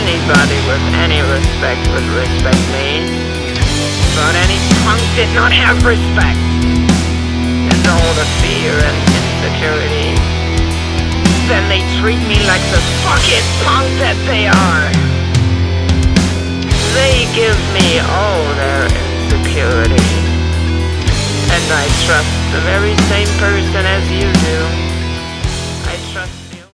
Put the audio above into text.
anybody with any respect would respect me. But any punk did not have respect. And all the fear and insecurity. Then they treat me like the fucking punk that they are. They give me all their insecurity. And I trust the very same person as you do.